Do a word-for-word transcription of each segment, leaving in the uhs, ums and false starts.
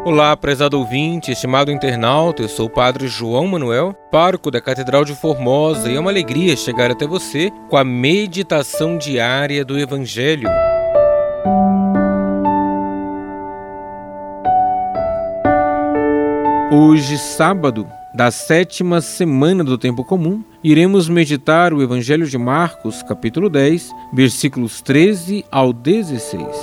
Olá, prezado ouvinte, estimado internauta, eu sou o Padre João Manuel, pároco da Catedral de Formosa, e é uma alegria chegar até você com a meditação diária do Evangelho. Hoje, sábado, da sétima semana do Tempo Comum, iremos meditar o Evangelho de Marcos, capítulo dez, versículos treze ao dezesseis.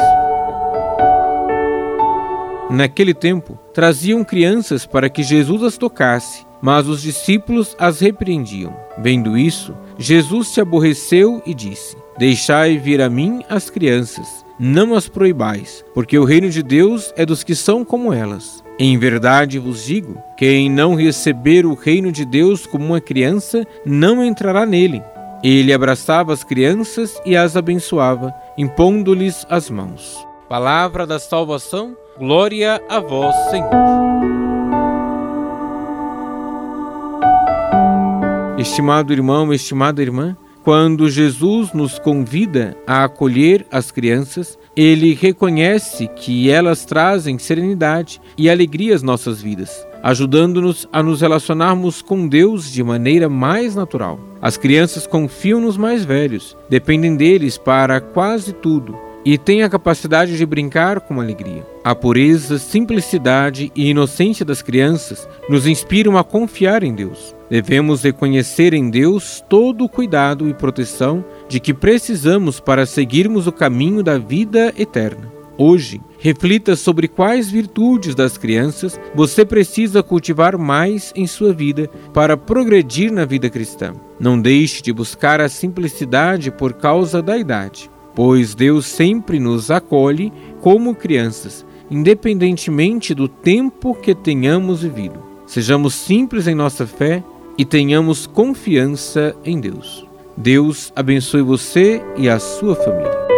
Naquele tempo, traziam crianças para que Jesus as tocasse, mas os discípulos as repreendiam. Vendo isso, Jesus se aborreceu e disse: Deixai vir a mim as crianças, não as proibais, porque o reino de Deus é dos que são como elas. Em verdade vos digo, quem não receber o reino de Deus como uma criança, não entrará nele. Ele abraçava as crianças e as abençoava, impondo-lhes as mãos. Palavra da salvação, glória a vós, Senhor. Estimado irmão, estimada irmã, quando Jesus nos convida a acolher as crianças, Ele reconhece que elas trazem serenidade e alegria às nossas vidas, ajudando-nos a nos relacionarmos com Deus de maneira mais natural. As crianças confiam nos mais velhos, dependem deles para quase tudo, e têm a capacidade de brincar com alegria. A pureza, simplicidade e inocência das crianças nos inspiram a confiar em Deus. Devemos reconhecer em Deus todo o cuidado e proteção de que precisamos para seguirmos o caminho da vida eterna. Hoje, reflita sobre quais virtudes das crianças você precisa cultivar mais em sua vida para progredir na vida cristã. Não deixe de buscar a simplicidade por causa da idade, pois Deus sempre nos acolhe como crianças, independentemente do tempo que tenhamos vivido. Sejamos simples em nossa fé e tenhamos confiança em Deus. Deus abençoe você e a sua família.